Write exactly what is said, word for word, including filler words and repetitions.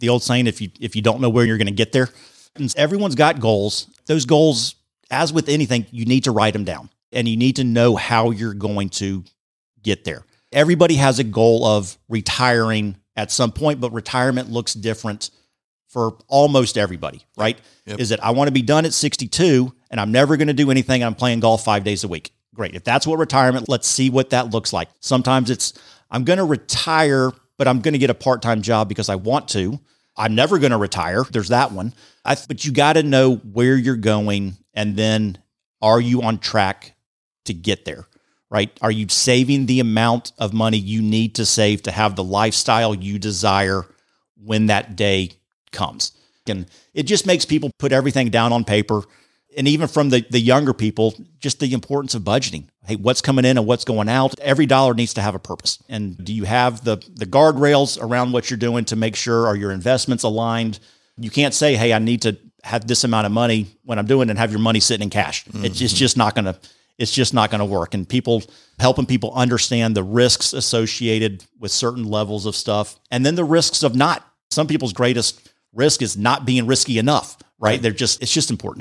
The old saying, if you, if you don't know where you're going to get there, and everyone's got goals. Those goals, as with anything, you need to write them down and you need to know how you're going to get there. Everybody has a goal of retiring at some point, but retirement looks different for almost everybody, right? Yep. Is it, I want to be done at sixty-two and I'm never going to do anything. I'm playing golf five days a week. Great. If that's what retirement, let's see what that looks like. Sometimes it's, I'm going to retire, but I'm going to get a part-time job because I want to. I'm never going to retire. There's that one. I, but you got to know where you're going. And then are you on track to get there, right? Are you saving the amount of money you need to save to have the lifestyle you desire when that day comes? And it just makes people put everything down on paper. And even from the, the younger people, just the importance of budgeting. Hey, what's coming in and what's going out? Every dollar needs to have a purpose. And do you have the, the guardrails around what you're doing to make sure, are your investments aligned? You can't say, hey, I need to have this amount of money when I'm doing it and have your money sitting in cash. Mm-hmm. It's, it's just not going to, it's just not going to work. And people helping people understand the risks associated with certain levels of stuff. And then the risks of not. Some people's greatest risk is not being risky enough, right? They're just, it's just important.